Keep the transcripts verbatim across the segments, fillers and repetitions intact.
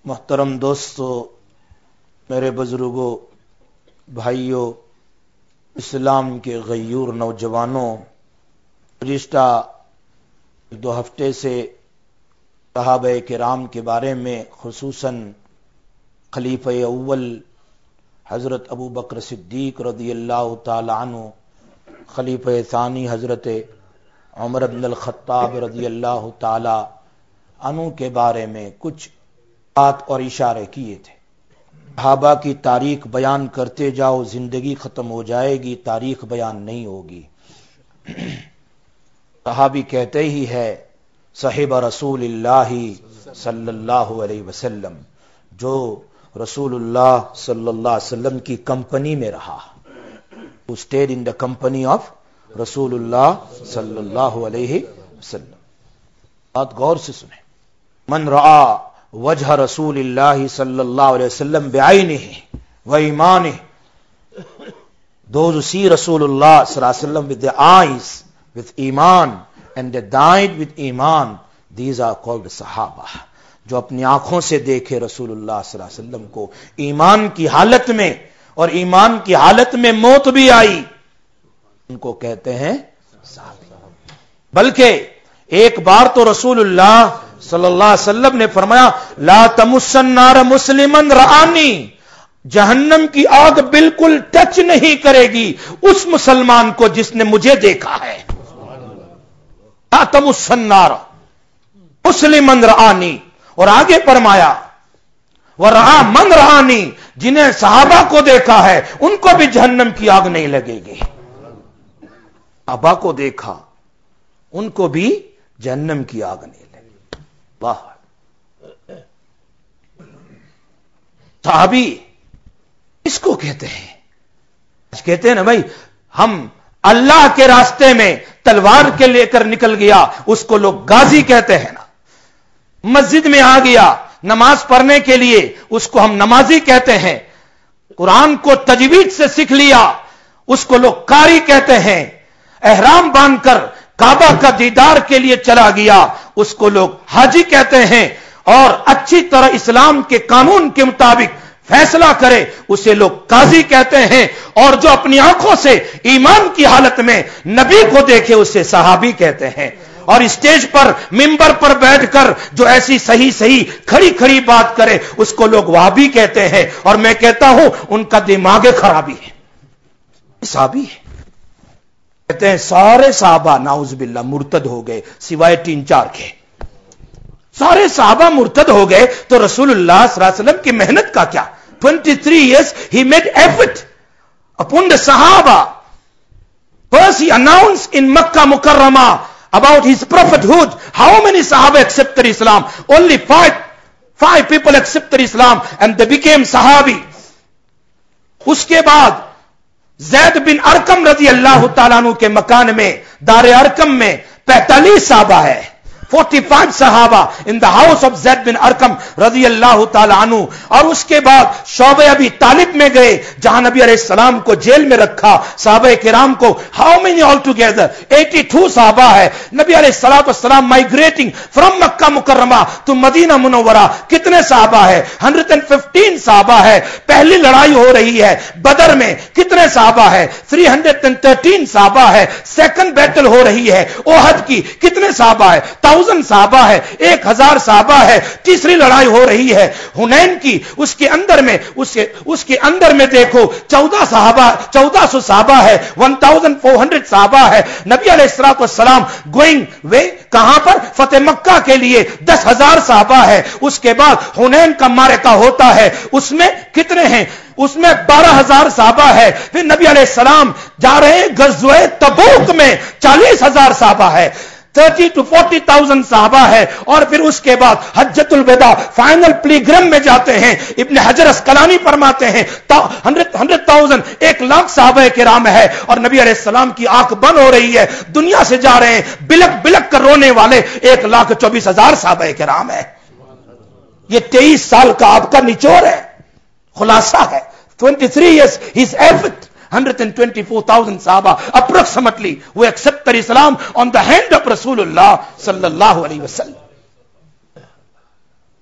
محترم دوستو، میرے بزرگوں، بھائیوں، اسلام کے غیور نوجوانوں، گزشتہ دو ہفتے سے صحابہ کرام کے بارے میں خصوصاً خلیفہ اول حضرت ابو بکر صدیق رضی اللہ تعالی عنہ، خلیفہ ثانی حضرت عمر بن الخطاب رضی اللہ تعالی عنہ کے بارے میں کچھ بات اور اشارے کیے تھے۔ صحابہ کی تاریخ بیان کرتے جاؤ، زندگی ختم ہو جائے گی، تاریخ بیان نہیں ہوگی۔ صحابی کہتے ہی ہے صاحب رسول اللہ صلی اللہ علیہ وسلم، جو رسول اللہ صلی اللہ علیہ وسلم کی کمپنی میں رہا، who stayed in the company of رسول اللہ صلی اللہ علیہ وسلم۔ بات غور سے سنیں۔ من رآ وجہ رسول اللہ صلی اللہ علیہ وسلم بعینہ و ایمانہ، those who see رسول اللہ صلی اللہ علیہ وسلم with their eyes, with ایمان and they died with ایمان، these are called صحابہ۔ جو اپنی آنکھوں سے دیکھے رسول اللہ صلی اللہ علیہ وسلم کو ایمان کی حالت میں، اور ایمان کی حالت میں موت بھی آئی، ان کو کہتے ہیں صحابی۔ بلکہ ایک بار تو رسول اللہ صلی اللہ علیہ وسلم نے فرمایا لا تمسن نار مسلمن رآنی، جہنم کی آگ بالکل ٹچ نہیں کرے گی اس مسلمان کو جس نے مجھے دیکھا ہے۔ لا تمسن نار مسلمن رآنی، اور آگے فرمایا ورآ من رآنی، جنہیں صحابہ کو دیکھا ہے ان کو بھی جہنم کی آگ نہیں لگے گی۔ صحابہ کو دیکھا، ان کو بھی جہنم کی آگ نہیں لگے گی۔ واہ! صحابی اس کو کہتے ہیں، کہتے ہیں نا بھائی، ہم اللہ کے راستے میں تلوار کے لے کر نکل گیا، اس کو لوگ غازی کہتے ہیں نا۔ مسجد میں آ گیا نماز پڑھنے کے لیے، اس کو ہم نمازی کہتے ہیں۔ قرآن کو تجوید سے سیکھ لیا، اس کو لوگ قاری کہتے ہیں۔ احرام باندھ کر کعبہ کا دیدار کے لیے چلا گیا، اس کو لوگ حاجی کہتے ہیں۔ اور اچھی طرح اسلام کے قانون کے مطابق فیصلہ کرے، اسے لوگ قاضی کہتے ہیں۔ اور جو اپنی آنکھوں سے ایمان کی حالت میں نبی کو دیکھے، اسے صحابی کہتے ہیں۔ اور اسٹیج پر ممبر پر بیٹھ کر جو ایسی صحیح صحیح کھڑی کھڑی بات کرے، اس کو لوگ وہابی کہتے ہیں۔ اور میں کہتا ہوں ان کا دماغ خرابی ہے، صحابی ہے۔ کہتے ہیں سارے صحابہ نعوذ باللہ مرتد ہو گئے سوائے تین چار کے۔ سارے صحابہ مرتد ہو گئے تو رسول اللہ صلی اللہ علیہ وسلم کی محنت کا کیا؟ twenty-three years he made effort upon the Sahaba. First he announced in Makkah Mukarramah about his prophethood. How many Sahaba accepted Islam? Only five. Five people accepted Islam and they became Sahabi. اس کے بعد زید بن ارکم رضی اللہ تعالیٰ عنہ کے مکان میں، دار ارکم میں پینتالیس صحابہ ہے، forty-five صحابہ in the house of زید بن ارکم رضی اللہ تعالیٰ عنہ۔ اور اس کے بعد شعبہ ابی طالب میں گئے، جہاں نبی علیہ السلام کو جیل میں رکھا صحابہ کرام کو۔ how many all together? eighty-two صحابہ ہے۔ نبی علیہ السلام والسلام مائگریٹنگ فرام مکہ مکرمہ تو مدینہ منورہ، کتنے صحابہ ہے؟ one hundred fifteen صحابہ ہے۔ پہلی لڑائی ہو رہی ہے بدر میں، کتنے صحابہ ہے؟ three hundred thirteen صحابہ ہے۔ سیکنڈ بیٹل ہو رہی ہے احد کی، کتنے صحابہ ہے؟ thousand صحابہ ہے، ایک ہزار صحابہ ہے۔ تیسری لڑائی ہو رہی ہے حنین کی، اس کے اندر میں اس کے اس کے اندر میں دیکھو چودہ صحابہ چودہ سو صحابہ ہے، one thousand four hundred صحابہ ہے۔ نبی علیہ الصلوۃ والسلام گوئنگ وے کہاں پر؟ فتح مکہ کے لیے دس ہزار صحابہ ہے۔ اس کے بعد حنین کا معرکہ ہوتا ہے، اس میں کتنے ہیں؟ اس میں بارہ ہزار صحابہ ہے۔ پھر نبی علیہ السلام جا رہے ہیں غزوہ تبوک میں، چالیس ہزار صحابہ ہے، thirty to forty thousand صحابہ ہے۔ اور پھر اس کے بعد حجۃ الوداع فائنل پلیگرم میں جاتے ہیں، ابن حجر اسقلانی فرماتے ہیں ہنڈریڈ تھاؤزینڈ ایک لاکھ صحابہ کرام ہے۔ اور نبی علیہ السلام کی آنکھ بند ہو رہی ہے، دنیا سے جا رہے ہیں، بلک بلک کر رونے والے ایک لاکھ چوبیس ہزار صحابہ کرام ہے۔ یہ تیئیس سال کا آپ کا نچوڑ ہے، خلاصہ ہے۔ twenty-three years his effort one hundred twenty-four thousand Sahaba approximately who accepted Islam on the hand of Rasulullah sallallahu alaihi wasallam.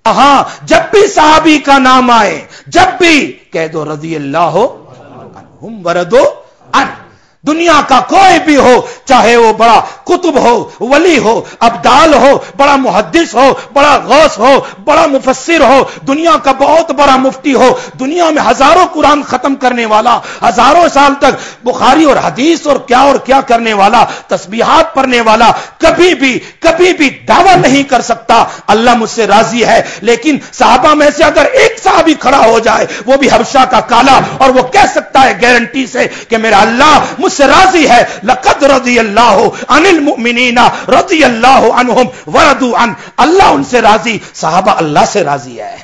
ہاں جب بھی صحابی کا نام آئے جب بھی کہہ دو رضی اللہ عنہم ورضوا عنہ. دنیا کا کوئی بھی ہو, چاہے وہ بڑا قطب ہو, ولی ہو, ابدال ہو, بڑا محدث ہو, بڑا غوث ہو, بڑا مفسر ہو, دنیا کا بہت بڑا مفتی ہو, دنیا میں ہزاروں قرآن ختم کرنے والا, ہزاروں سال تک بخاری اور حدیث اور کیا اور کیا کرنے والا, تسبیحات پڑھنے والا, کبھی بھی کبھی بھی دعویٰ نہیں کر سکتا اللہ مجھ سے راضی ہے. لیکن صحابہ میں سے اگر ایک صحابی کھڑا ہو جائے, وہ بھی حبشہ کا کالا, اور وہ کہہ سکتا ہے گارنٹی سے کہ میرا اللہ مجھ سے راضی ہے, لقد رضی اللہ عن المؤمنین رضی اللہ عنہم ورضوا عنہ, اللہ ان سے راضی, صحابہ اللہ سے راضی ہے.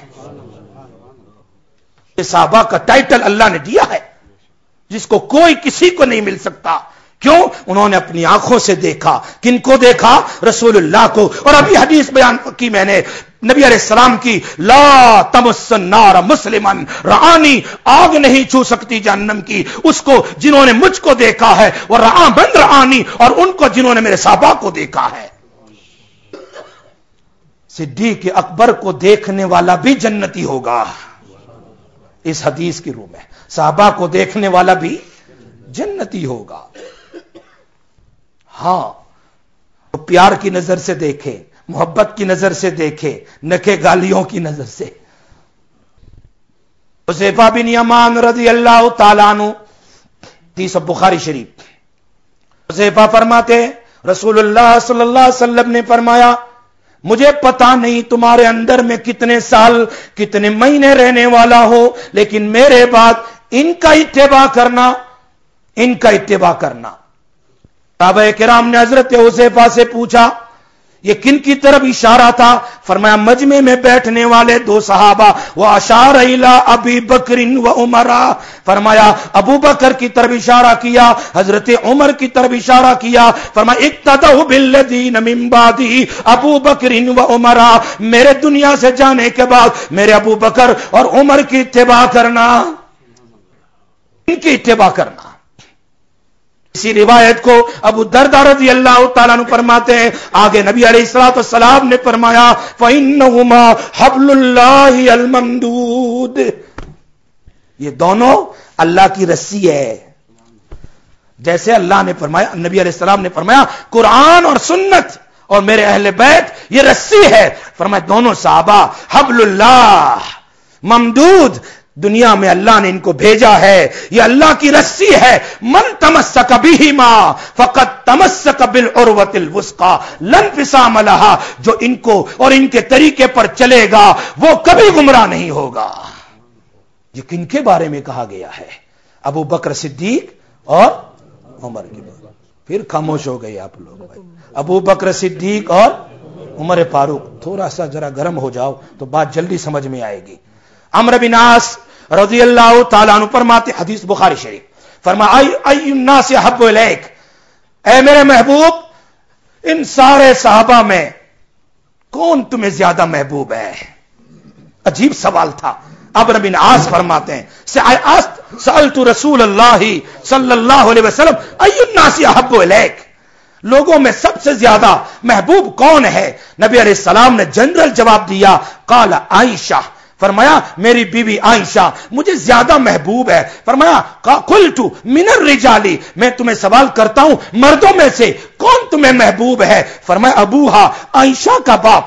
یہ صحابہ کا ٹائٹل اللہ نے دیا ہے جس کو کوئی کسی کو نہیں مل سکتا. کیوں؟ انہوں نے اپنی آنکھوں سے دیکھا. کن کو دیکھا؟ رسول اللہ کو. اور ابھی حدیث بیان کی میں نے نبی علیہ السلام کی, لا تمس النار مسلما رآنی, آگ نہیں چھو سکتی جہنم کی اس کو جنہوں نے مجھ کو دیکھا ہے, اور رآ من رآنی, اور ان کو جنہوں نے میرے صحابہ کو دیکھا ہے. صدیق اکبر کو دیکھنے والا بھی جنتی ہوگا اس حدیث کی روح میں, صحابہ کو دیکھنے والا بھی جنتی ہوگا. ہاں, پیار کی نظر سے دیکھے, محبت کی نظر سے دیکھے, نکے گالیوں کی نظر سے. حذیفہ بن یمان رضی اللہ تعالیٰ عنہ, حدیث بخاری شریف. حذیفہ فرماتے رسول اللہ صلی اللہ علیہ وسلم نے فرمایا, مجھے پتا نہیں تمہارے اندر میں کتنے سال کتنے مہینے رہنے والا ہو, لیکن میرے بعد ان کا اتباع کرنا, ان کا اتباع کرنا. صحابہ کرام نے حضرت حذیفہ سے پوچھا یہ کن کی طرف اشارہ تھا؟ فرمایا مجمع میں بیٹھنے والے دو صحابہ, وہ اشار الی ابی بکر و عمر, فرمایا ابو بکر کی طرف اشارہ کیا, حضرت عمر کی طرف اشارہ کیا. فرمایا اقتدوا بالذین من بعدی ابو بکر و عمر, میرے دنیا سے جانے کے بعد میرے ابو بکر اور عمر کی اتباع کرنا, ان کی اتباع کرنا. اسی روایت کو ابو درداء رضی اللہ تعالیٰ عنہ فرماتے ہیں, آگے نبی علیہ الصلوۃ والسلام نے فرمایا فَإِنَّهُمَا حَبْلُ اللَّهِ الْمَمْدُودُ, یہ دونوں اللہ کی رسی ہے. جیسے اللہ نے فرمایا, نبی علیہ السلام نے فرمایا قرآن اور سنت اور میرے اہل بیت یہ رسی ہے. فرمایا دونوں صحابہ حبل اللہ ممدود, دنیا میں اللہ نے ان کو بھیجا ہے, یہ اللہ کی رسی ہے. من تمسک بہما فقد تمسک بالعروۃ الوثقی لا انفصام لها, جو ان کو اور ان کے طریقے پر چلے گا وہ کبھی گمراہ نہیں ہوگا. یہ کن کے بارے میں کہا گیا ہے؟ ابو بکر صدیق اور عمر کے بارے میں. پھر خاموش ہو گئے آپ لوگ بھائی. ابو بکر صدیق اور عمر فاروق. تھوڑا سا ذرا گرم ہو جاؤ تو بات جلدی سمجھ میں آئے گی. عمرو بن عاص رضی اللہ تعالیٰ عنہ فرماتے, حدیث بخاری شریف, فرمایا ای الناس احب الیک, اے میرے محبوب ان سارے صحابہ میں کون تمہیں زیادہ محبوب ہے؟ عجیب سوال تھا. عمرو بن عاص فرماتے ہیں سألت رسول اللہ صلی اللہ علیہ وسلم ای الناس احب الیک, لوگوں میں سب سے زیادہ محبوب کون ہے؟ نبی علیہ السلام نے جنرل جواب دیا, قال عائشہ, فرمایا میری بیوی عائشہ مجھے زیادہ محبوب ہے. فرمایا قلت من الرجال, میں تمہیں سوال کرتا ہوں مردوں میں سے کون تمہیں محبوب ہے؟ فرمایا ابوہا, عائشہ کا باپ.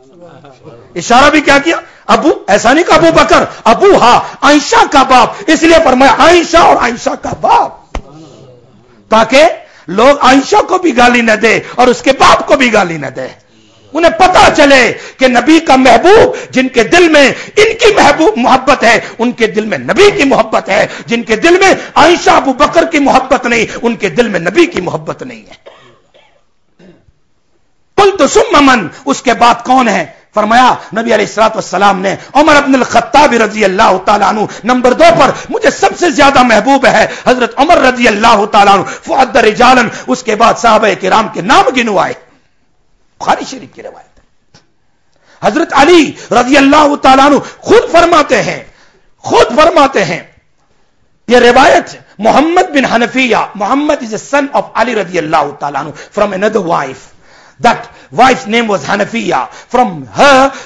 اشارہ بھی کیا کیا؟ ابو, ایسا نہیں کہ ابو بکر, ابوہا عائشہ کا باپ, اس لیے فرمایا عائشہ اور عائشہ کا باپ, تاکہ لوگ عائشہ کو بھی گالی نہ دے اور اس کے باپ کو بھی گالی نہ دے. انہیں پتا چلے کہ نبی کا محبوب جن کے دل میں ان کی محبوب محبت ہے, ان کے دل میں نبی کی محبت ہے. جن کے دل میں عائشہ ابو بکر کی محبت نہیں, ان کے دل میں نبی کی محبت نہیں ہے. قلت ثم من, اس کے بعد کون ہے؟ فرمایا نبی علیہ الصلوۃ والسلام نے عمر بن الخطاب رضی اللہ تعالیٰ عنہ نمبر دو پر مجھے سب سے زیادہ محبوب ہے حضرت عمر رضی اللہ تعالیٰ عنہ. فعد رجالا, اس کے بعد صحابہ کرام کے نام گنوائے. بخاری شریف کی روایت ہے. حضرت علی رضی اللہ تعالیٰ عنہ خود فرماتے ہیں خود فرماتے ہیں یہ روایت محمد بن حنفیہ, محمد is a son of Ali رضی اللہ تعالیٰ عنہ from another wife. That wife's name was Hanafiya. From her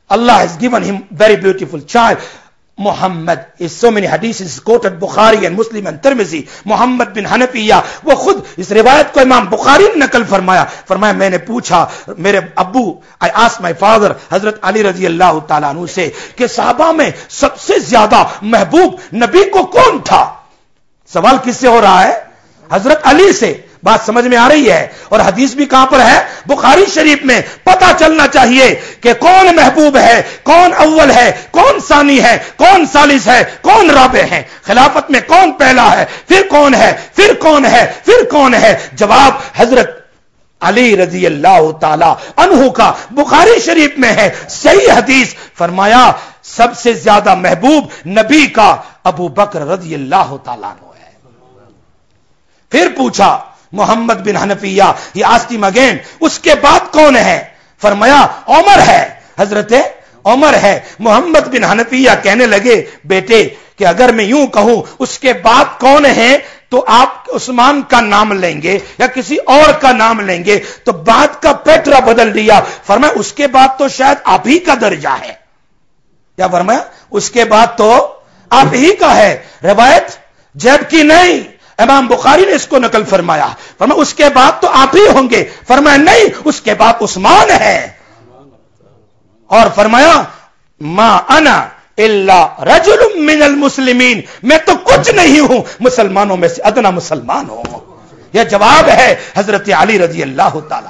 Allah has given him very beautiful child. Muhammad is so many hadiths quoted Bukhari and Muslim and Tirmizi. Muhammad bin Hanafiya, وہ خود اس روایت کو امام بخاری نے نقل فرمایا. فرمایا میں نے پوچھا میرے ابو, I asked my father حضرت علی رضی اللہ تعالیٰ عنہ سے کہ صحابہ میں سب سے زیادہ محبوب نبی کو کون تھا؟ سوال کس سے ہو رہا ہے؟ حضرت علی سے. بات سمجھ میں آ رہی ہے؟ اور حدیث بھی کہاں پر ہے؟ بخاری شریف میں. پتا چلنا چاہیے کہ کون محبوب ہے, کون اول ہے, کون ثانی ہے, کون ثالث ہے, کون رابع ہے, خلافت میں کون پہلا ہے, پھر کون ہے, پھر کون ہے, پھر کون ہے. جواب حضرت علی رضی اللہ تعالی عنہ کا بخاری شریف میں ہے, صحیح حدیث. فرمایا سب سے زیادہ محبوب نبی کا ابو بکر رضی اللہ تعالیٰ عنہ ہے. پھر پوچھا محمد بن حنفیہ, یہ آستی مگین, اس کے بعد کون ہے؟ فرمایا عمر ہے, حضرت عمر ہے. محمد بن حنفیہ کہنے لگے بیٹے کہ اگر میں یوں کہوں اس کے بعد کون ہے تو آپ عثمان کا نام لیں گے یا کسی اور کا نام لیں گے, تو بات کا پیٹرا بدل دیا. فرمایا اس کے بعد تو شاید آپ ہی کا درجہ ہے. یا فرمایا اس کے بعد تو آپ ہی کا ہے. روایت جیب کی نہیں, امام بخاری نے اس کو نقل فرمایا. فرمایا اس کے بعد تو آپ ہی ہوں گے. فرمایا نہیں, اس کے بعد عثمان ہے. اور فرمایا ما انا الا رجل من المسلمین, میں تو کچھ نہیں ہوں, مسلمانوں میں سے ادنا مسلمان ہوں. یہ جواب ہے حضرت علی رضی اللہ تعالیٰ.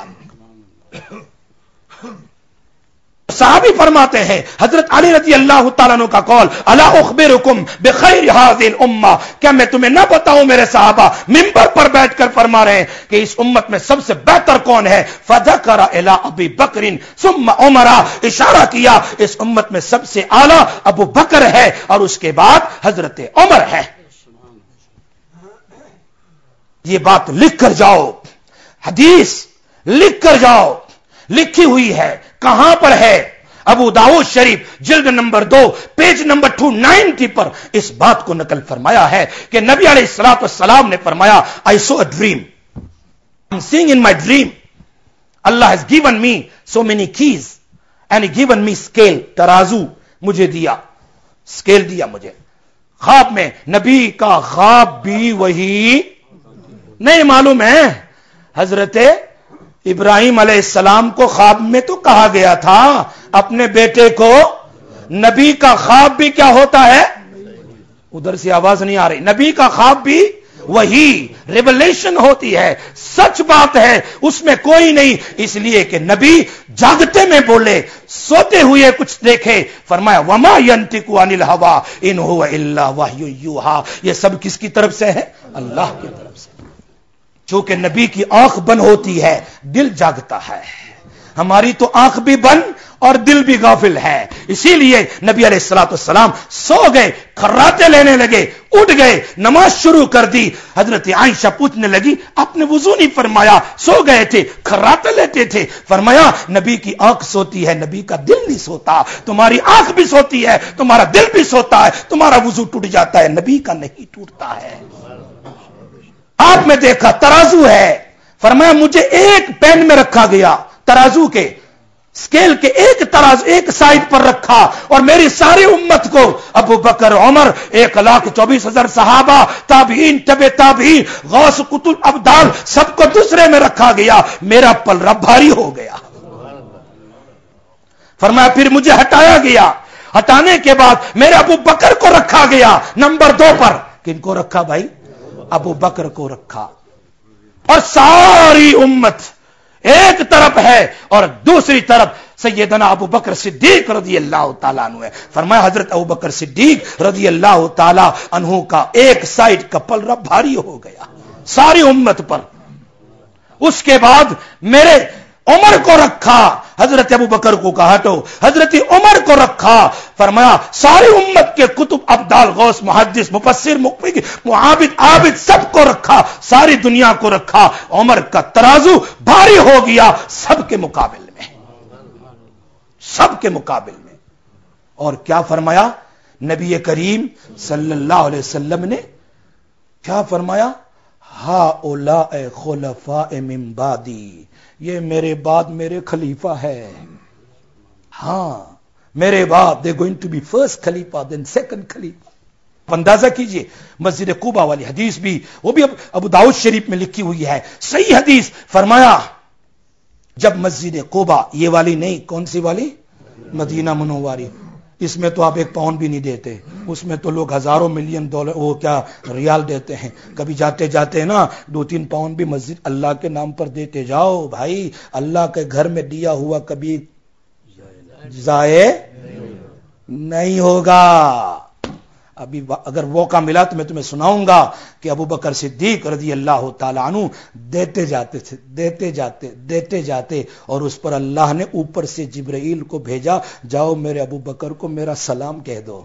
صحابی فرماتے ہیں حضرت علی رضی اللہ تعالیٰ عنہ کا قول, الا اخبرکم بخیر هذه الامه, کیا میں تمہیں نہ بتاؤں میرے صحابہ, ممبر پر بیٹھ کر فرما رہے ہیں کہ اس امت میں سب سے بہتر کون ہے. فذکر الی ابی بکر ثم عمر, اشارہ کیا اس امت میں سب سے اعلی ابو بکر ہے اور اس کے بعد حضرت عمر ہے. یہ بات لکھ کر جاؤ, حدیث لکھ کر جاؤ, لکھی ہوئی ہے. کہاں پر ہے؟ ابو داؤد شریف جلد نمبر دو پیج نمبر دو سو نوے پر اس بات کو نقل فرمایا ہے کہ نبی علیہ الصلوۃ والسلام نے فرمایا I saw a dream, I'm seeing in my dream, Allah has given me so many keys and he given me scale, ترازو مجھے دیا, scale دیا مجھے. خواب میں نبی کا خواب بھی وہی نہیں معلوم ہے. حضرت ابراہیم علیہ السلام کو خواب میں تو کہا گیا تھا اپنے بیٹے کو, نبی کا خواب بھی کیا ہوتا ہے؟ ادھر سے آواز نہیں آ رہی. نبی کا خواب بھی وہی ریولیشن ہوتی ہے, سچ بات ہے, اس میں کوئی نہیں. اس لیے کہ نبی جاگتے میں بولے, سوتے ہوئے کچھ دیکھے. فرمایا وما ينطق عن الهوى ان هو الا وحی یوحى. یہ سب کس کی طرف سے ہے؟ اللہ کی طرف سے. چونکہ نبی کی آنکھ بند ہوتی ہے, دل جاگتا ہے. ہماری تو آنکھ بھی بند اور دل بھی غافل ہے. اسی لیے نبی علیہ الصلوۃ والسلام سو گئے, خراتے لینے لگے, اٹھ گئے, نماز شروع کر دی. حضرت عائشہ پوچھنے لگی آپ نے وضو نہیں فرمایا, سو گئے تھے, خراتے لیتے تھے. فرمایا نبی کی آنکھ سوتی ہے, نبی کا دل نہیں سوتا. تمہاری آنکھ بھی سوتی ہے, تمہارا دل بھی سوتا ہے, تمہارا وضو ٹوٹ جاتا ہے, نبی کا نہیں ٹوٹتا ہے. آپ میں دیکھا ترازو ہے. فرمایا مجھے ایک پین میں رکھا گیا, ترازو کے اسکیل کے ایک تراز ایک سائڈ پر رکھا, اور میری ساری امت کو ابو بکر, عمر, ایک لاکھ چوبیس ہزار صحابہ, تابعین, تبع تابعین, غوث, قطب, ابدال, سب کو دوسرے میں رکھا گیا. میرا پلڑا بھاری ہو گیا. فرمایا پھر مجھے ہٹایا گیا, ہٹانے کے بعد میرے ابو بکر کو رکھا گیا نمبر دو پر. کن کو رکھا بھائی؟ ابو بکر کو رکھا. اور ساری امت ایک طرف ہے اور دوسری طرف سیدنا ابو بکر صدیق رضی اللہ تعالیٰ عنہ ہے. فرمایا حضرت ابو بکر صدیق رضی اللہ تعالیٰ عنہ کا ایک سائڈ کا پلڑا بھاری ہو گیا ساری امت پر. اس کے بعد میرے عمر کو رکھا, حضرت ابو بکر کو کہا ہٹو, حضرت عمر کو رکھا. فرمایا ساری امت کے کتب, ابدال, غوث, محدث, مفسر, مقفی, معابد, عابد, سب کو رکھا, ساری دنیا کو رکھا. عمر کا ترازو بھاری ہو گیا سب کے مقابل میں, سب کے مقابل میں. اور کیا فرمایا نبی کریم صلی اللہ علیہ وسلم نے؟ کیا فرمایا؟ ہؤلاء خلفاء من بعدی, یہ میرے بعد میرے خلیفہ ہے. ہاں میرے بعد they going to be first خلیفہ دین سیکنڈ خلیفہ. اندازہ کیجئے مسجد قباء والی حدیث بھی, وہ بھی ابو داؤد شریف میں لکھی ہوئی ہے, صحیح حدیث. فرمایا جب مسجد قباء, یہ والی نہیں, کون سی والی, مدینہ منوری, اس میں تو آپ ایک پاؤنڈ بھی نہیں دیتے, اس میں تو لوگ ہزاروں ملین ڈالر وہ کیا ریال دیتے ہیں. کبھی جاتے جاتے نا دو تین پاؤنڈ بھی مسجد اللہ کے نام پر دیتے جاؤ بھائی. اللہ کے گھر میں دیا ہوا کبھی ضائع نہیں ہوگا. ابھی اگر موقع ملا تو میں تمہیں سناؤں گا کہ ابو بکر صدیق رضی اللہ تعالیٰ عنہ دیتے جاتے تھے, دیتے جاتے دیتے جاتے اور اس پر اللہ نے اوپر سے جبرائیل کو بھیجا, جاؤ میرے ابو بکر کو میرا سلام کہہ دو.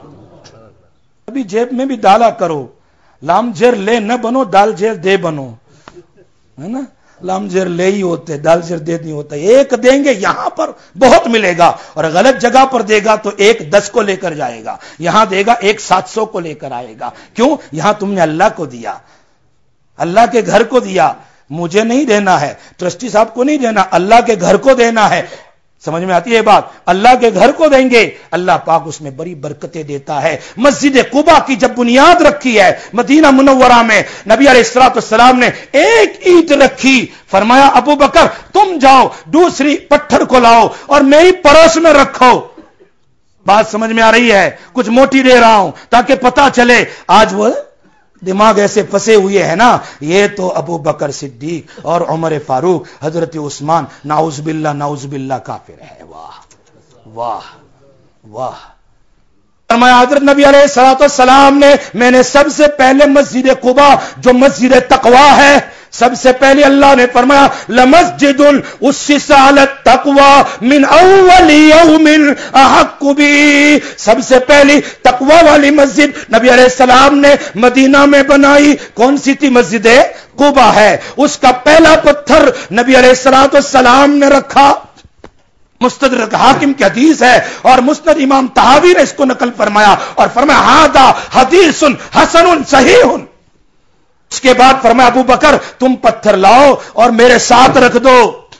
ابھی جیب میں بھی ڈالا کرو, لام جیر لے نہ بنو, دال جیر دے بنو, ہے نا. لام جیر لے ہی ہوتے, دال جیر دے نہیں ہوتا. ایک دیں گے یہاں پر بہت ملے گا, اور غلط جگہ پر دے گا تو ایک دس کو لے کر جائے گا, یہاں دے گا ایک سات سو کو لے کر آئے گا. کیوں؟ یہاں تم نے اللہ کو دیا, اللہ کے گھر کو دیا. مجھے نہیں دینا ہے, ٹرسٹی صاحب کو نہیں دینا, اللہ کے گھر کو دینا ہے. سمجھ میں آتی ہے بات؟ اللہ کے گھر کو دیں گے, اللہ پاک اس میں بڑی برکتیں دیتا ہے. مسجد قباء کی جب بنیاد رکھی ہے مدینہ منورہ میں, نبی علیہ الصلوۃ والسلام نے ایک اینٹ رکھی, فرمایا ابو بکر تم جاؤ دوسری پتھر کو لاؤ اور میری پڑوس میں رکھو. بات سمجھ میں آ رہی ہے؟ کچھ موٹی دے رہا ہوں تاکہ پتا چلے. آج وہ دماغ ایسے پھنسے ہوئے ہیں نا, یہ تو ابو بکر صدیق اور عمر فاروق, حضرت عثمان, نعوذ باللہ نعوذ باللہ کافر ہے. واہ واہ واہ. فرمایا حضرت نبی علیہ الصلوۃ والسلام نے, میں نے سب سے پہلے مسجد قباء جو مسجد تقوی ہے, سب سے پہلے اللہ نے فرمایا لمسجد اسس علی التقوی من اول یوم احق بی. سب سے پہلی تقوی والی مسجد نبی علیہ السلام نے مدینہ میں بنائی. کون سی تھی؟ مسجد قباء ہے. اس کا پہلا پتھر نبی علیہ الصلوۃ والسلام نے رکھا. مستدرک حاکم کی حدیث ہے اور مسند امام طحاوی نے اس کو نقل فرمایا اور فرمایا ھذا حدیث حسن صحیح. اس کے بعد فرمایا ابو بکر تم پتھر لاؤ اور میرے ساتھ رکھ دو.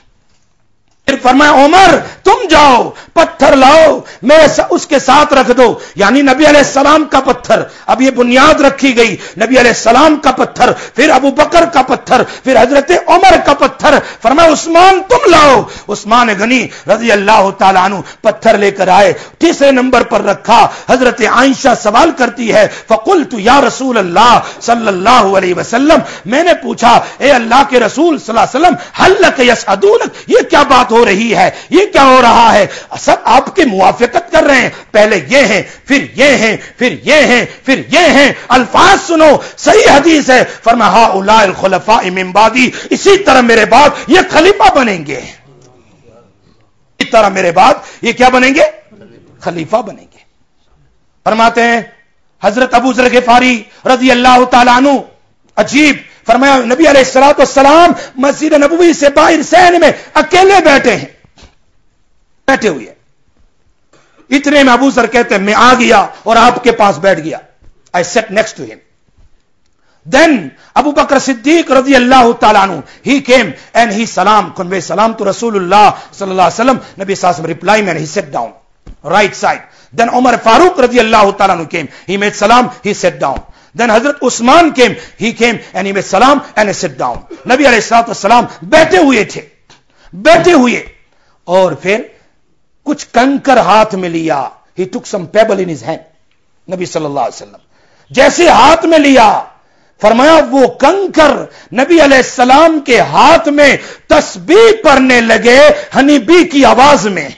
پھر فرمایا عمر تم جاؤ پتھر لاؤ میرے اس کے ساتھ رکھ دو. یعنی نبی علیہ السلام کا پتھر, اب یہ بنیاد رکھی گئی, نبی علیہ السلام کا پتھر, پھر ابو بکر کا پتھر, پھر حضرت عمر کا پتھر. فرمایا عثمان تم لاؤ. عثمان غنی رضی اللہ تعالیٰ عنہ پتھر لے کر آئے, تیسرے نمبر پر رکھا. حضرت عائشہ سوال کرتی ہے فقلت یا رسول اللہ صلی اللہ علیہ وسلم, میں نے پوچھا اے اللہ کے رسول صلی اللہ علیہ وسلم هل لك يسعدونك, یہ کیا بات ہو رہی ہے, یہ کیا ہو رہا ہے؟ سب آپ کے موافقت کر رہے ہیں, پہلے یہ ہیں پھر یہ ہیں پھر یہ ہیں پھر یہ ہیں. الفاظ سنو, صحیح حدیث ہے. فرمایا ہؤلاء الخلفاء من بعدی, اسی طرح میرے بعد یہ خلیفہ بنیں گے. اسی طرح میرے بعد یہ کیا بنیں گے؟ خلیفہ بنیں گے. فرماتے ہیں حضرت ابو ذر غفاری رضی اللہ تعالیٰ عنہ, عجیب, فرمایا نبی علیہ الصلوۃ والسلام مسجد نبوی سے باہر صحن میں اکیلے بیٹھے ہیں, بیٹھے ہوئے. اتنے میں ابو ذر کہتے ہیں میں آ گیا اور آپ کے پاس بیٹھ گیا. I sat next to him. Then Abu Bakr Siddiq رضی اللہ تعالیٰ عنہ, he came and he salam, convey salam to Rasulullah صلی اللہ علیہ وسلم. نبی صلی اللہ علیہ وسلم reply and he sat down, right side. Then Umar Farooq رضی اللہ تعالیٰ عنہ came, he made salam, he sat down. Then Hazrat Usman came, he came and he made salam and he sat down. نبی علیہ الصلوۃ والسلام بیٹھے ہوئے تھے, بیٹھے ہوئے, اور پھر کچھ کنکر ہاتھ میں لیا. He took some pebble in his hand. نبی صلی اللہ علیہ وسلم جیسے ہاتھ میں لیا, فرمایا وہ کنکر نبی علیہ السلام کے ہاتھ میں تسبیح پڑھنے لگے ہنی بی کی آواز میں.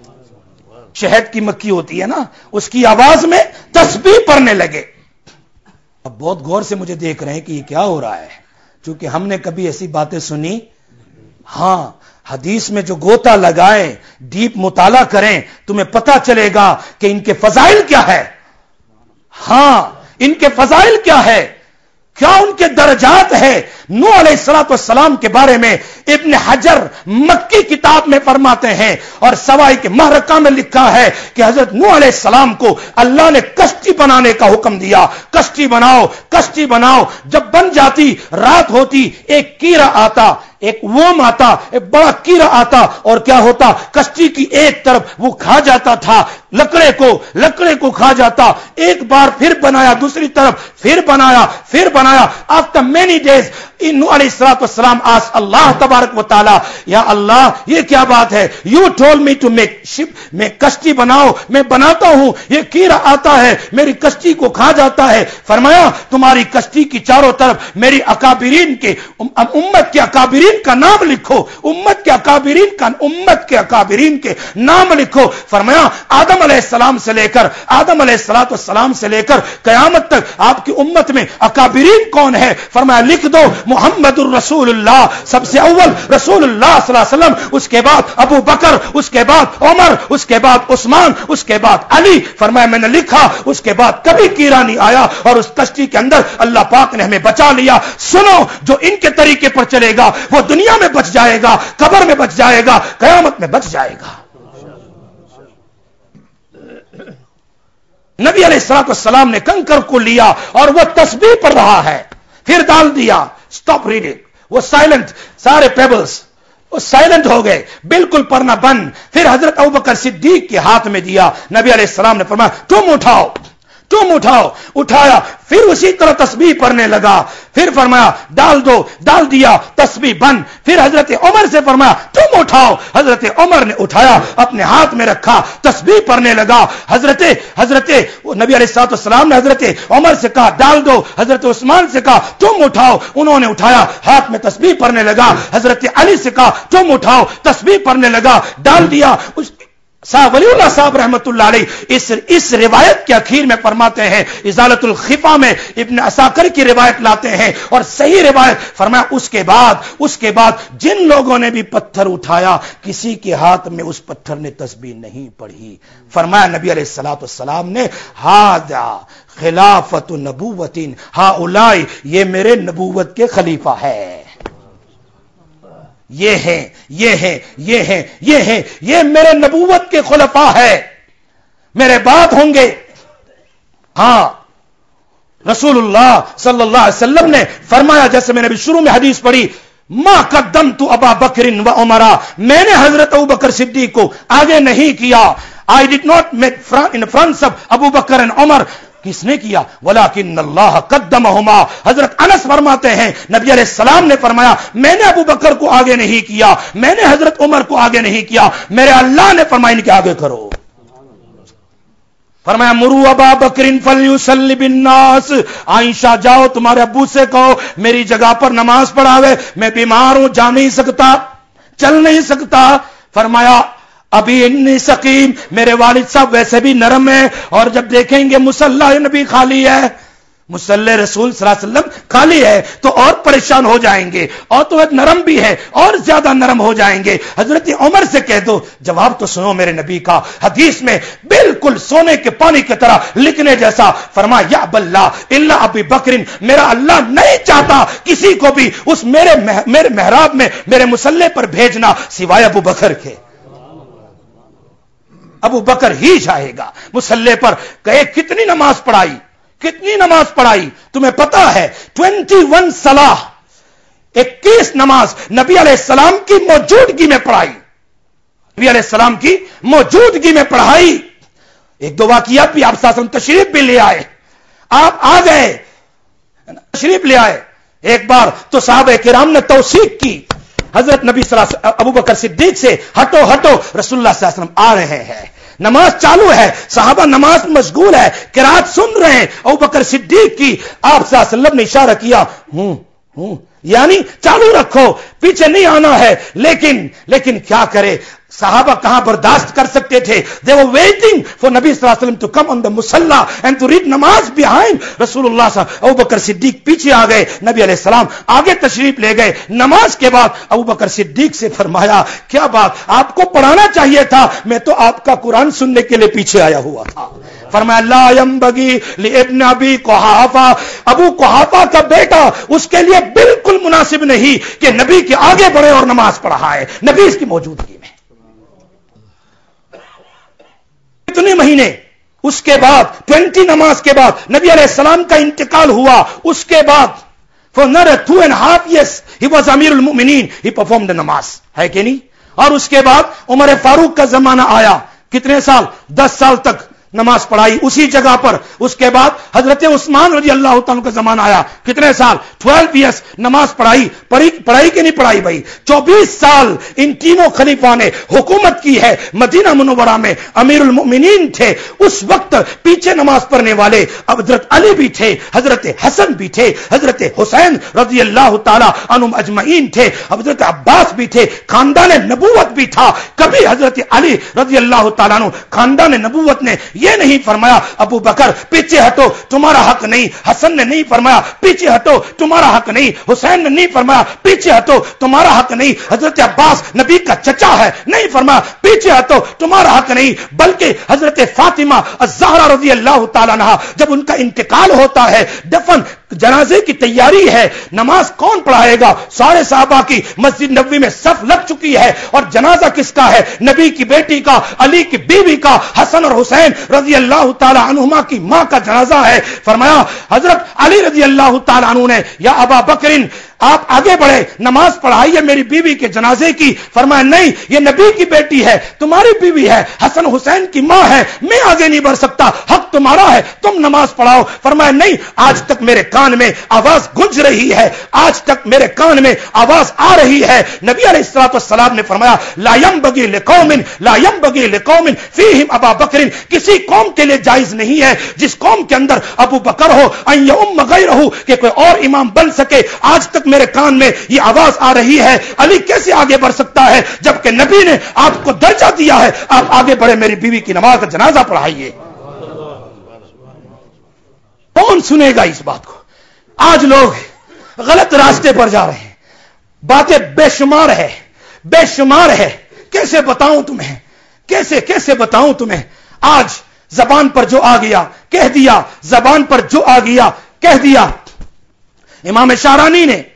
شہد کی مکھی ہوتی ہے نا, اس کی آواز میں تسبیح پڑھنے لگے. اب بہت غور سے مجھے دیکھ رہے ہیں کہ یہ کیا ہو رہا ہے, چونکہ ہم نے کبھی ایسی باتیں سنی. ہاں, حدیث میں جو گوتا لگائیں, ڈیپ مطالعہ کریں, تمہیں پتا چلے گا کہ ان کے فضائل کیا ہے. ہاں, ان کے فضائل کیا ہے, کیا ان کے درجات ہے. नूह अलैहिस्सलातु वस्सलाम के बारे में इब्न हजर मक्की किताब में फरमाते हैं और सवाई के महरका में लिखा है कि हजरत नूह अलैहिस्सलाम को अल्लाह ने कश्ती बनाने का हुक्म दिया। कश्ती बनाओ, कश्ती बनाओ। जब बन जाती, रात होती, एक कीड़ा आता, एक वोम आता, एक बड़ा कीड़ा आता और क्या होता, कश्ती की एक तरफ वो खा जाता था, लकड़े को लकड़े को खा जाता। एक बार फिर बनाया, दूसरी तरफ फिर बनाया, फिर बनाया। आफ्टर मेनी डेज नूह अलैहिस्सलातु वस्सलाम आस्क अल्लाह तबारक व तआला, या अल्लाह ये क्या बात है, you told me to make ship, मैं कश्ती बनाओ, मैं बनाता हूं, ये कीड़ा आता है मेरी कश्ती को खा जाता है। फरमाया तुम्हारी कश्ती की चारों तरफ मेरी अकाबिरीन के उम्मत के अकाबिरीन का नाम लिखो, उम्मत के अकाबिरीन का उम्मत के अकाबिरीन के नाम लिखो। फरमाया आदम अलैहिस्सलाम से लेकर आदम अलैहिस्सलातु वस्सलाम से लेकर कयामत तक आपकी उम्मत में अकाबिरीन कौन है? फरमाया लिख दो मुहम्मदुर रसूलुल्लाह, सबसे अव्वल रसूलुल्लाह सल्लल्लाहु अलैहि वसल्लम, उसके बाद अबू बकर, उसके बाद उमर, उसके बाद उस्मान, उसके बाद अली। फरमाया मैंने लिखा, उसके बाद कभी कीड़ा नहीं आया और उस कश्ती के अंदर अल्लाह पाक ने हमें बचा लिया। सुनो, जो इनके तरीके पर चलेगा वो दुनिया में बच जाएगा, कब्र में बच जाएगा, कयामत में बच जाएगा। नबी अलैहिस्सलातु वस्सलाम ने कंकर को लिया और वह तस्बीह पढ़ रहा है, फिर डाल दिया, स्टॉप रीडिंग, वो साइलेंट, सारे पेबल्स वो साइलेंट हो गए, बिल्कुल पढ़ना बंद। फिर हजरत अबू बकर सिद्दीक के हाथ में दिया। नबी अलैहिस्सलाम ने फरमाया तुम उठाओ, तुम उठाओ। उठाया, फिर उसी तरह तस्बीह पढ़ने लगा। फिर फरमाया डाल दो, डाल दिया, तस्बीह बंद। फिर हजरत उमर से फरमाया तुम उठाओ। हजरत उमर ने उठाया, अपने हाथ में रखा, तस्बीह पढ़ने लगा। हजरत हजरत नबी अलैहिस्सलातु वस्सलाम ने हजरत उमर से कहा डाल दो, हजरत उस्मान से कहा तुम उठाओ, उन्होंने उठाया, हाथ में तस्बीह पढ़ने लगा। हजरत अली से कहा तुम उठाओ, तस्बीह पढ़ने लगा, डाल दिया। उस साहब वलीउल्लाह साहब रहमतुल्लाह अलैह इस इस रिवायत के आखिर में फरमाते हैं, इजालतुल खिफा में इब्न असाकिर की रिवायत लाते हैं और सही रिवायत, फरमाया उसके बाद उसके बाद जिन लोगों ने भी पत्थर उठाया किसी के हाथ में उस पत्थर ने तस्बीह नहीं पढ़ी। फरमाया नबी अलैहिस्सलातु वस्सलाम ने हादा खिलाफतु नबुव्वतिन, हाउलाई ये मेरे नबूवत के खलीफा है, ये हैं ये हैं ये हैं ये हैं ये मेरे नबूवत के खुलफा है, मेरे बाद होंगे। हां, रसूलुल्लाह सल्लल्लाहु अलैहि वसल्लम ने फरमाया, जैसे मैंने अभी शुरू में हदीस पढ़ी, मा कद्दमतु अबा बकरिन व उमरा, मैंने हजरत अबू बकर सिद्दीक को आगे नहीं किया। I did not make in front of Abu Bakr and Umar. किसने किया? वलाकिन अल्लाह कद्दमहुमा। हजरत अनस फरमाते हैं नबी अलैहिस्सलाम ने फरमाया मैंने अबू बकर को आगे नहीं किया, मैंने हजरत उमर को आगे नहीं किया, मेरे अल्लाह ने फरमाया इनके आगे करो। फरमाया मुरू अबा बकरिन फलयुसल्ली बिन्नास, आयशा जाओ तुम्हारे अब्बू से कहो मेरी जगह पर नमाज पढ़ावे, मैं बीमार हूं, जा नहीं सकता, चल नहीं सकता। फरमाया अभी इन्नी सकीम, मेरे वालिद साहब वैसे भी नरम है और जब देखेंगे मुसल्ला नबी खाली है, मुसल्ले रसूल सल्लल्लाहु अलैहि वसल्लम खाली है तो और परेशान हो जाएंगे, और तो एक नरम भी है और ज्यादा नरम हो जाएंगे। हजरत उमर से कह दो, जवाब तो सुनो मेरे नबी का, हदीस में बिल्कुल सोने के पानी की तरह लिखने जैसा। फरमाया या बल्ला इल्ला अबी बकरिन, मेरा अल्लाह नहीं चाहता किसी को भी उस मेरे मेरे मेहराब में मेरे मुसल्ले पर भेजना सिवाय अबू बकर के। अबू बकर ही जाएगा मुसल्ले पर। कहे कितनी नमाज पढ़ाई, कितनी नमाज पढ़ाई तुम्हें पता है? इक्कीस सलाह, इक्कीस नमाज नबी अलैहिस्सलाम की मौजूदगी में पढ़ाई, नबी अलैहिस्सलाम की मौजूदगी में पढ़ाई। एक दो वाकया भी आप साथ तशरीफ भी ले आए, आप आ गए तशरीफ ले आए। एक बार तो साहबे किराम ने तौसीक की हजरत नबी अबू बकर सिद्दीक से, हटो हटो, रसूलुल्लाह सल्लल्लाहु अलैहि वसल्लम आ रहे हैं, नमाज चालू है, साहबा नमाज मशगूल है, किरात सुन रहे हैं। अबू बकर सिद्दीक की आप सल्लल्लाहु अलैहि वसल्लम ने इशारा किया, हूं हूं यानी चालू रखो, पीछे नहीं आना है। लेकिन लेकिन क्या करे, صحابہ کہاں برداشت کر سکتے تھے؟ they were waiting for نبی صلی اللہ علیہ وسلم to come on the musalla and to read نماز behind رسول اللہ صلی اللہ علیہ وسلم. ابو بکر صدیق پیچھے آ گئے, نبی علیہ السلام آگے تشریف لے گئے. نماز کے بعد ابو بکر صدیق سے فرمایا, کیا بات, آپ کو پڑھانا چاہیے تھا, میں تو آپ کا قرآن سننے کے لیے پیچھے آیا ہوا تھا. فرمایا لا ينبغي لابن ابی قحافہ, ابو قحافہ کا بیٹا, اس کے لیے بالکل مناسب نہیں کہ نبی کے آگے بڑھے اور نماز پڑھائے نبی اس کی موجودگی میں. کتنے مہینے اس کے بعد, ٹوینٹی نماز کے بعد نبی علیہ السلام کا انتقال ہوا. اس کے بعد for another two and a half years he was امیر المؤمنین, he performed the نماز, ہے کہ نہیں؟ اور اس کے بعد عمر فاروق کا زمانہ آیا, کتنے سال؟ دس سال تک نماز پڑھائی اسی جگہ پر. اس کے بعد حضرت عثمان رضی اللہ تعالیٰ کا زمانہ آیا, کتنے سال؟ بارہ ایئرس نماز پڑھائی. پڑھی پڑھائی کہ نہیں پڑھائی بھائی؟ چوبیس سال ان تینوں خلیفہ نے حکومت کی ہے. مدینہ منورہ میں امیر المؤمنین تھے اس وقت. پیچھے نماز پڑھنے والے حضرت علی بھی تھے, حضرت حسن بھی تھے, حضرت حسین رضی اللہ تعالیٰ عنہم اجمعین تھے, حضرت عباس بھی تھے. خاندان نبوت بھی تھا. کبھی حضرت علی رضی اللہ تعالیٰ عنہ خاندان نبوت نے یہ نہیں فرمایا ابو بکر پیچھے ہٹو تمہارا حق نہیں, حسن نے نہیں فرمایا پیچھے ہٹو تمہارا حق نہیں, حسین نے نہیں فرمایا پیچھے ہٹو تمہارا حق نہیں, حضرت عباس نبی کا چچا ہے نہیں فرمایا پیچھے ہٹو تمہارا حق نہیں. بلکہ حضرت فاطمہ الزہرا رضی اللہ تعالیٰ عنہا جب ان کا انتقال ہوتا ہے, دفن جنازے کی تیاری ہے, نماز کون پڑھائے گا؟ سارے صحابہ کی مسجد نبوی میں صف لگ چکی ہے, اور جنازہ کس کا ہے؟ نبی کی بیٹی کا, علی کی بیوی کا, حسن اور حسین رضی اللہ تعالی عنہما کی ماں کا جنازہ ہے. فرمایا حضرت علی رضی اللہ تعالی عنہ نے, یا ابا بکرین آپ آگے بڑھے, نماز پڑھائیے میری بیوی کے جنازے کی. فرمایا نہیں, یہ نبی کی بیٹی ہے, تمہاری بیوی ہے, حسن حسین کی ماں ہے, میں آگے نہیں بڑھ سکتا, حق تمہارا ہے, تم نماز پڑھاؤ. فرمایا نہیں, آج تک میرے کان میں آواز گونج رہی ہے, آج تک میرے کان میں آواز آ رہی ہے. نبی علیہ الصلوۃ والسلام نے فرمایا لا ينبغي لقوم لا ينبغي لقوم فيهم ابا بکر, کسی قوم کے لیے جائز نہیں ہے جس قوم کے اندر ابو بکر ہو, ان یؤم غیرہ, کہ کوئی اور امام بن سکے. آج تک میرے کان میں یہ آواز آ رہی ہے, علی کیسے آگے بڑھ سکتا ہے جبکہ نبی نے آپ کو درجہ دیا ہے, آپ آگے بڑھے میری بیوی کی نماز کا جنازہ پڑھائیے. کون سنے گا اس بات کو؟ آج لوگ غلط راستے پر جا رہے ہیں, باتیں بے شمار ہے, بے شمار ہے. کیسے بتاؤں تمہیں, کیسے کیسے بتاؤں تمہیں. آج زبان پر جو آ گیا کہہ دیا, زبان پر جو آ گیا کہہ دیا. امام شارانی نے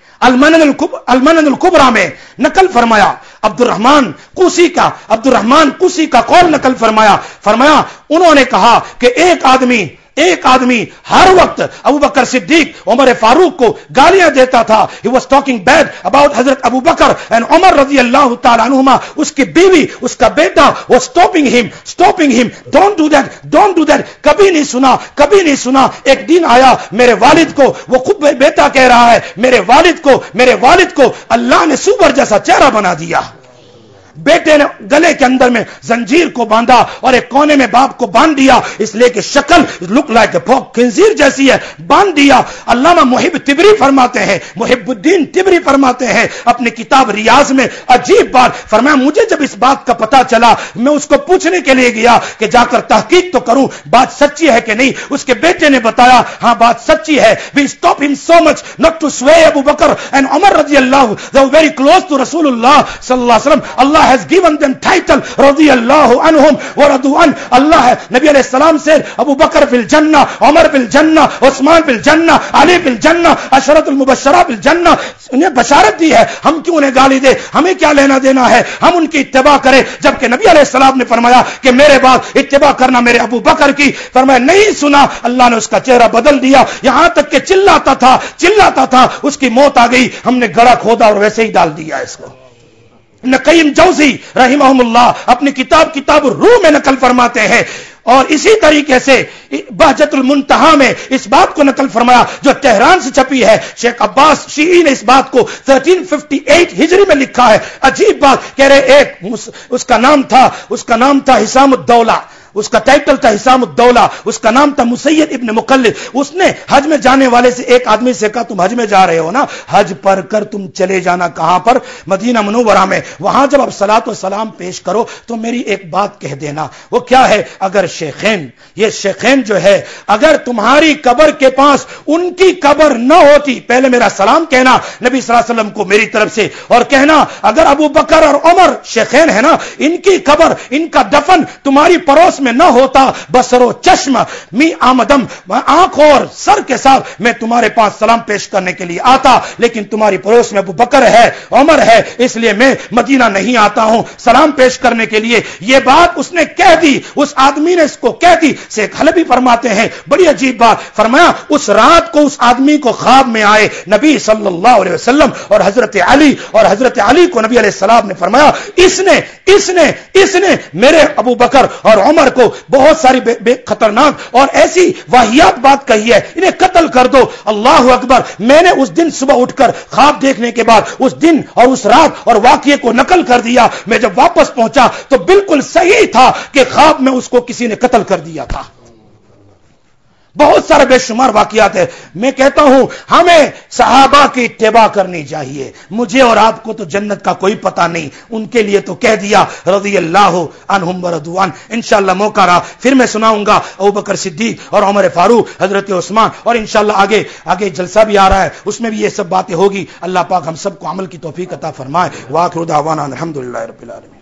المنن الکبریٰ میں نقل فرمایا, عبد الرحمن کوسی کا عبد الرحمن کوسی کا قول نقل فرمایا. فرمایا انہوں نے کہا کہ ایک آدمی ایک آدمی ہر وقت ابو بکر صدیق عمر فاروق کو گالیاں دیتا تھا. He was talking bad about حضرت ابو بکر and عمر رضی اللہ تعالی عنہما. اس کی بیوی, اس کا بیٹا was stopping him stopping him don't do that don't do that. کبھی نہیں سنا کبھی نہیں سنا. ایک دن آیا میرے والد کو, وہ خود بیٹا کہہ رہا ہے, میرے والد کو میرے والد کو اللہ نے سور جیسا چہرہ بنا دیا. بیٹے نے گلے کے اندر میں زنجیر کو باندھا اور ایک کونے میں باپ کو باندھ دیا, اس لیے کہ شکل لک لائک خنزیر جیسی ہے, باندھ دیا. علامہ محب تبری فرماتے ہیں, محب الدین تبری فرماتے ہیں اپنی کتاب ریاض میں عجیب بات. فرمایا مجھے جب اس بات کا پتا چلا, میں اس کو پوچھنے کے لیے گیا کہ جا کر تحقیق تو کروں بات سچی ہے کہ نہیں. اس کے بیٹے نے بتایا ہاں بات سچی ہے. We stop him so much not to sway Abu Bakr and Umar رضی اللہ, they were very close to رسول اللہ صلی اللہ علیہ وسلم. اللہ has given them title رضی اللہ عنہم ورضوا عنہ. اللہ ہے نبی علیہ السلام سے ابو بکر فی الجنہ, عمر فی الجنہ, عثمان فی الجنہ, علی فی الجنہ, عشرۃ المبشرہ فی الجنہ. انہیں بشارت دی ہے, ہم کیوں انہیں گالی دے, ہمیں کیا لینا دینا ہے, ہم ان کی اتباع کریں. جبکہ نبی علیہ السلام نے فرمایا کہ میرے بعد اتباع کرنا میرے ابو بکر کی. فرمایا نہیں سنا, اللہ نے اس کا چہرہ بدل دیا, یہاں تک کہ چلاتا تھا چلاتا تھا اس کی موت آ گئی, ہم نے گڑا کھودا اور ویسے ہی ڈال دیا اس کو. قیم جوزی رحمہم اللہ اپنی کتاب کتاب الروح میں نقل فرماتے ہیں. اور اسی طریقے سے بہجت المنتہا میں اس بات کو نقل فرمایا جو تہران سے چھپی ہے. شیخ عباس شیعی نے اس بات کو تین سو اٹھاون ہجری میں لکھا ہے. عجیب بات کہہ رہے, ایک اس کا نام تھا اس کا نام تھا حسام الدولہ, اس کا ٹائٹل تھا حسام الدولہ، اس کا نام تھا مسید ابن مقلد. اس نے حج میں جانے والے سے ایک آدمی سے کہا تم حج میں جا رہے ہو نا، حج پر کر تم چلے جانا کہاں پر؟ مدینہ منورہ میں. وہاں جب اب صلاۃ و سلام پیش کرو تو میری ایک بات کہہ دینا. وہ کیا ہے؟ اگر شیخین، یہ شیخین جو ہے، اگر تمہاری قبر کے پاس ان کی قبر نہ ہوتی، پہلے میرا سلام کہنا نبی صلی اللہ علیہ وسلم کو میری طرف سے، اور کہنا اگر ابو بکر اور عمر شیخین ہے نا، ان کی قبر، ان کا دفن تمہاری پڑوس میں نہ ہوتا، بصر و چشم می آمدم، آنکھ اور سر کے ساتھ میں تمہارے پاس سلام پیش کرنے کے لیے آتا، لیکن تمہاری پڑوس میں ابو بکر ہے، عمر ہے، اس لیے میں مدینہ نہیں آتا ہوں سلام پیش کرنے کے لیے. یہ بات اس نے کہہ دی، اس آدمی نے اس کو کہہ دی. شیخ حلبی فرماتے ہیں بڑی عجیب بات، فرمایا اس رات کو اس آدمی کو خواب میں آئے نبی صلی اللہ علیہ وسلم اور حضرت علی، اور حضرت علی کو نبی علیہ السلام نے فرمایا اس نے اس نے اس نے میرے ابو بکر اور عمر کو بہت ساری بے بے خطرناک اور ایسی واہیات بات کہی ہے، انہیں قتل کر دو. اللہ اکبر. میں نے اس دن صبح اٹھ کر خواب دیکھنے کے بعد اس دن اور اس رات اور واقعے کو نقل کر دیا. میں جب واپس پہنچا تو بالکل صحیح تھا کہ خواب میں اس کو کسی نے قتل کر دیا تھا. بہت سارے بے شمار واقعات ہیں. میں کہتا ہوں ہمیں صحابہ کی اتباع کرنی چاہیے. مجھے اور آپ کو تو جنت کا کوئی پتہ نہیں، ان کے لیے تو کہہ دیا رضی اللہ عنہم ورضوان. انشاءاللہ موقع رہا پھر میں سناؤں گا ابوبکر صدیق اور عمر فاروق، حضرت عثمان، اور انشاءاللہ آگے آگے جلسہ بھی آ رہا ہے، اس میں بھی یہ سب باتیں ہوگی. اللہ پاک ہم سب کو عمل کی توفیق عطا فرمائے. وآخر دعوانا الحمدللہ رب العالمین.